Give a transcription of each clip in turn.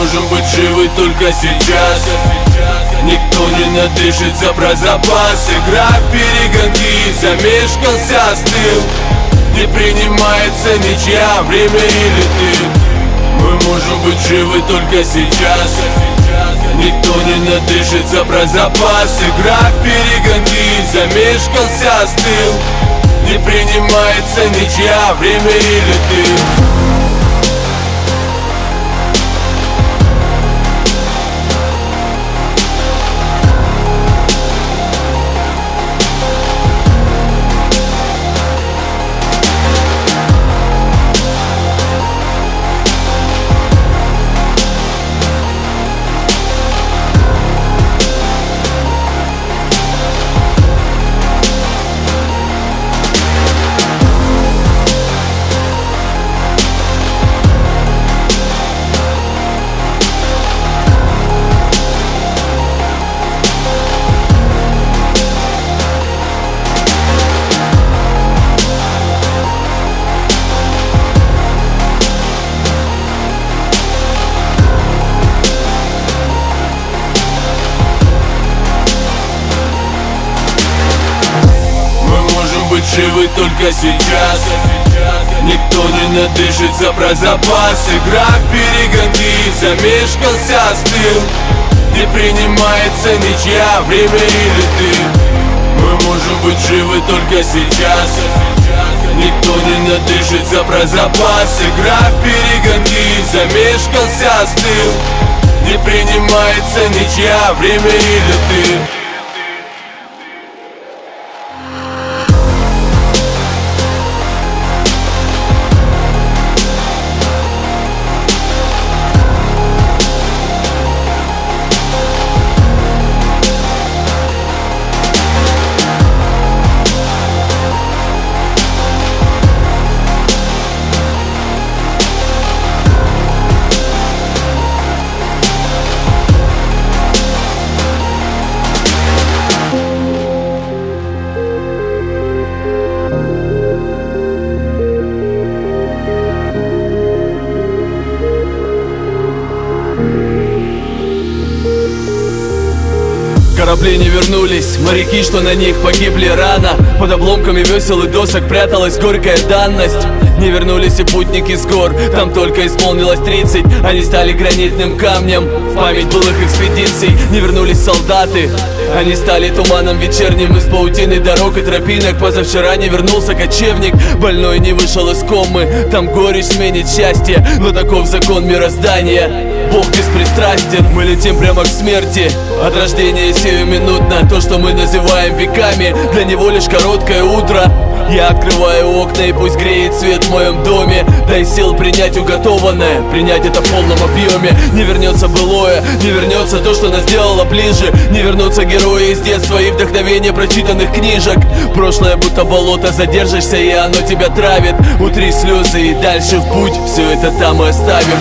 можем быть живы только сейчас. Никто не надышится про запас. Игра в перегонки, замешкался, остыл. Не принимается ничья, время или ты. Мы можем быть живы только сейчас. Никто не надышится про запас. Игра в перегонки, замешкался, остыл. Не принимается ничья, время или ты. Живы только сейчас. Никто не надышится про запас. Игра в перегонки, замешкался, остыл. Не принимается ничья, время или ты. Мы можем быть живы только сейчас. Никто не надышится про запас. Игра в перегонки, замешкался, остыл. Не принимается ничья, время или ты. Корабли не вернулись, моряки, что на них погибли рано. Под обломками весел и досок пряталась горькая данность. Не вернулись и путники с гор, там только исполнилось 30. Они стали гранитным камнем в память былых экспедиций. Не вернулись солдаты, они стали туманом вечерним из паутины дорог и тропинок. Позавчера не вернулся кочевник, больной не вышел из комы. Там горечь сменит счастье, но таков закон мироздания. Бог беспристрастен, мы летим прямо к смерти. От рождения сиюминутно, то, что мы называем веками, для него лишь короткое утро. Я открываю окна, и пусть греет свет в моем доме. Дай сил принять уготованное, принять это в полном объеме. Не вернется былое, не вернется то, что нас сделало ближе. Не вернутся герои из детства и вдохновение прочитанных книжек. Прошлое будто болото, задержишься, и оно тебя травит. Утри слезы и дальше в путь, все это там и оставим.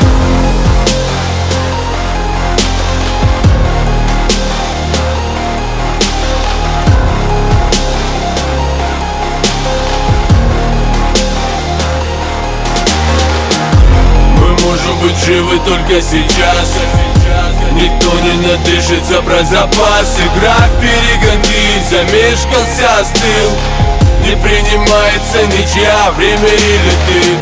Быть живы только сейчас. Никто не надышится про запас. Игра в перегонки, замешкался, остыл. Не принимается ничья, время или ты.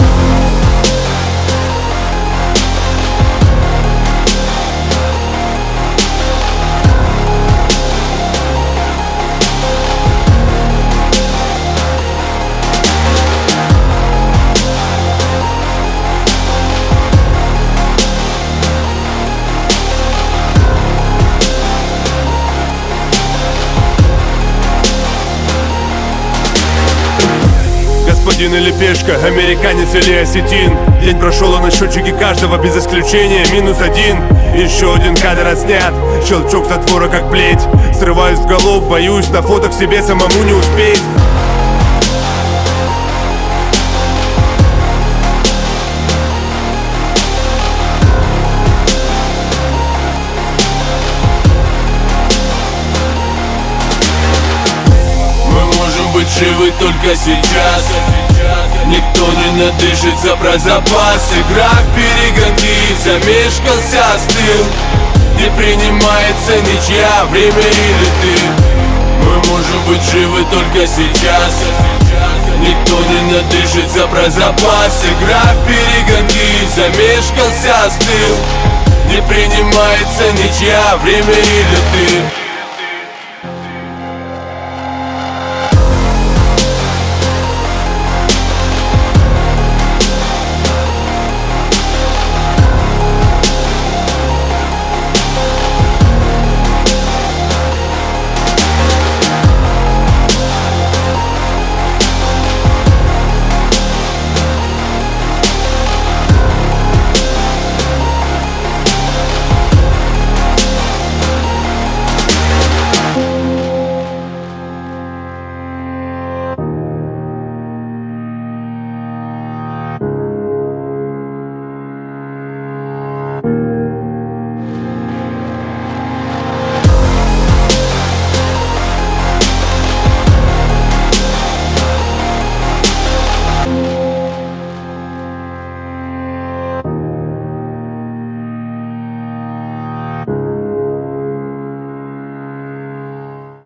Господин или пешка, американец или осетин. День прошел, а на счетчике каждого без исключения -1. Еще один кадр отснят, щелчок затвора как плеть. Срываюсь в галоп, боюсь на фото к себе самому не успеть. Мы можем быть живы только сейчас. Никто не надышится про запас. Игра в перегонки, замешкался, остыл. Не принимается ничья, время или ты. Мы можем быть живы только сейчас. Никто не надышится про запас. Игра в перегонки, замешкался, остыл. Не принимается ничья, время или ты.